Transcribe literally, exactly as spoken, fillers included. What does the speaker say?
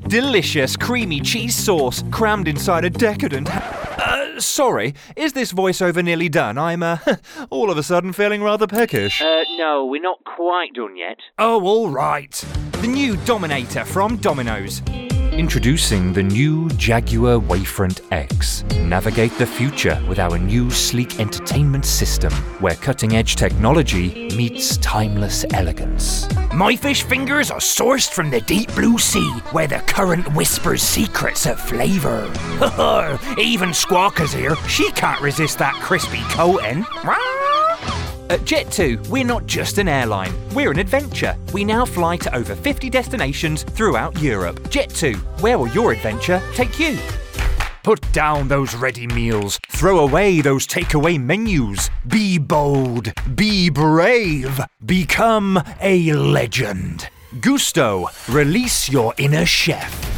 delicious, creamy cheese sauce crammed inside a decadent... Uh, sorry, is this voiceover nearly done? I'm, uh, all of a sudden feeling rather peckish. Uh, no, we're not quite done yet. Oh, all right. The new Dominator from Domino's. Introducing the new Jaguar Wavefront X. Navigate the future with our new sleek entertainment system, where cutting-edge technology meets timeless elegance. My fish fingers are sourced from the deep blue sea, where the current whispers secrets of flavour. Even Squawka's here. She can't resist that crispy coating. At Jet two, we're not just an airline, we're an adventure. We now fly to over fifty destinations throughout Europe. Jet two, where will your adventure take you? Put down those ready meals. Throw away those takeaway menus. Be bold. Be brave. Become a legend. Gusto, release your inner chef.